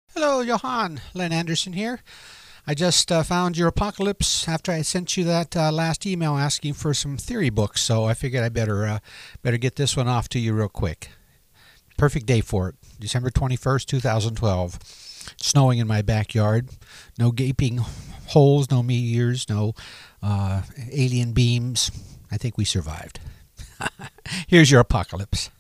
Hello, Johan. Len Anderson here. I just found your apocalypse after I sent you that last email asking for some theory books, so I figured I better get this one off to you real quick. Perfect day for it. December 21st, 2012. Snowing in my backyard. No gaping holes, no meteors, no alien beams. I think we survived. Here's your apocalypse.